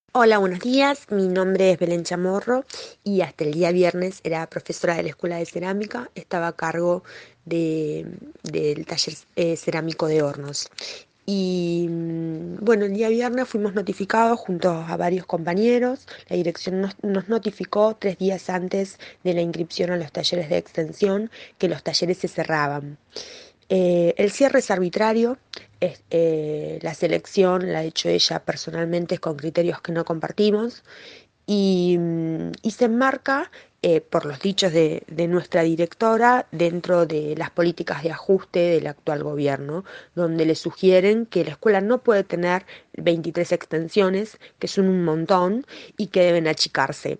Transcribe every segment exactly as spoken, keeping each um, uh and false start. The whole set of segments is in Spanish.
Hola, buenos días. Mi nombre es Belén Chamorro y hasta el día viernes era profesora de la Escuela de Cerámica. Estaba a cargo de, del taller eh, cerámico de hornos. Y mm, bueno, el día viernes fuimos notificados junto a varios compañeros. La dirección nos, nos notificó tres días antes de la inscripción a los talleres de extensión que los talleres se cerraban. Eh, el cierre es arbitrario, es, eh, la selección la ha hecho ella personalmente con criterios que no compartimos y, mm, y se enmarca eh, por los dichos de, de nuestra directora dentro de las políticas de ajuste del actual gobierno, donde le sugieren que la escuela no puede tener veintitrés extensiones, que son un montón y que deben achicarse.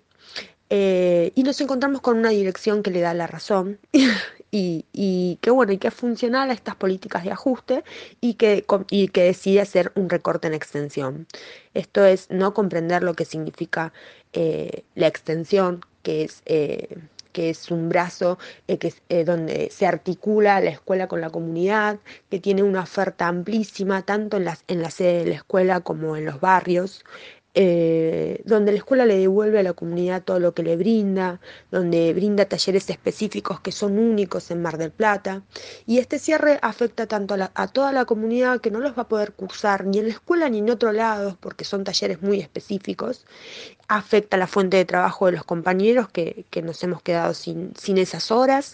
Eh, y nos encontramos con una dirección que le da la razón y, y que bueno, y que es funcional a estas políticas de ajuste y que, com- y que decide hacer un recorte en extensión. Esto es no comprender lo que significa eh, la extensión, que es, eh, que es un brazo eh, que es, eh, donde se articula la escuela con la comunidad, que tiene una oferta amplísima, tanto en las, en la sede de la escuela como en los barrios, eh, donde la escuela le devuelve a la comunidad todo lo que le brinda, donde brinda talleres específicos que son únicos en Mar del Plata. Y este cierre afecta tanto a, la- a toda la comunidad que no los va a poder cursar ni en la escuela ni en otro lado, porque son talleres muy específicos. Afecta la fuente de trabajo de los compañeros que, que nos hemos quedado sin, sin esas horas.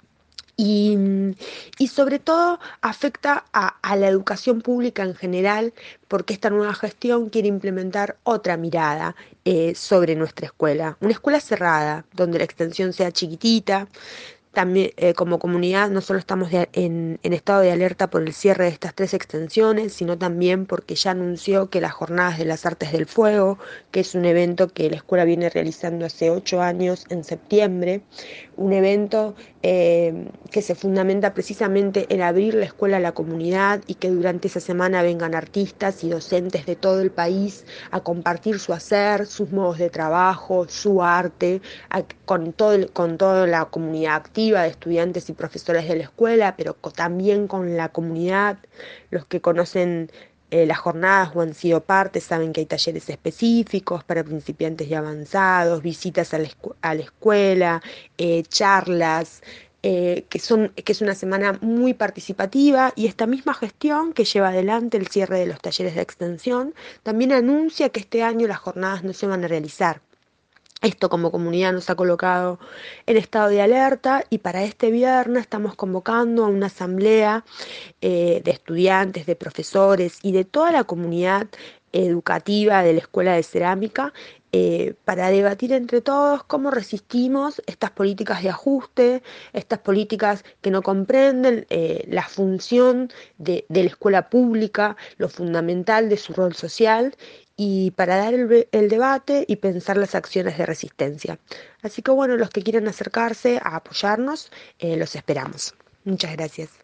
Y, y sobre todo afecta a, a la educación pública en general, porque esta nueva gestión quiere implementar otra mirada eh, sobre nuestra escuela. Una escuela cerrada, donde la extensión sea chiquitita. También eh, como comunidad no solo estamos de- en, en estado de alerta por el cierre de estas tres extensiones, sino también porque ya anunció que las Jornadas de las Artes del Fuego, que es un evento que la escuela viene realizando hace ocho años en septiembre, un evento eh, que se fundamenta precisamente en abrir la escuela a la comunidad y que durante esa semana vengan artistas y docentes de todo el país a compartir su hacer, sus modos de trabajo, su arte, a- con, todo el- con toda la comunidad activa de estudiantes y profesores de la escuela, pero co- también con la comunidad, los que conocen eh, las jornadas o han sido parte, saben que hay talleres específicos para principiantes y avanzados, visitas a la, escu- a la escuela, eh, charlas, eh, que son, que es una semana muy participativa y esta misma gestión que lleva adelante el cierre de los talleres de extensión también anuncia que este año las jornadas no se van a realizar. Esto como comunidad nos ha colocado en estado de alerta y para este viernes estamos convocando a una asamblea eh, de estudiantes, de profesores y de toda la comunidad educativa de la Escuela de Cerámica eh, para debatir entre todos cómo resistimos estas políticas de ajuste, estas políticas que no comprenden eh, la función de, de la escuela pública, lo fundamental de su rol social y para dar el, el debate y pensar las acciones de resistencia. Así que bueno, los que quieran acercarse a apoyarnos, eh, los esperamos. Muchas gracias.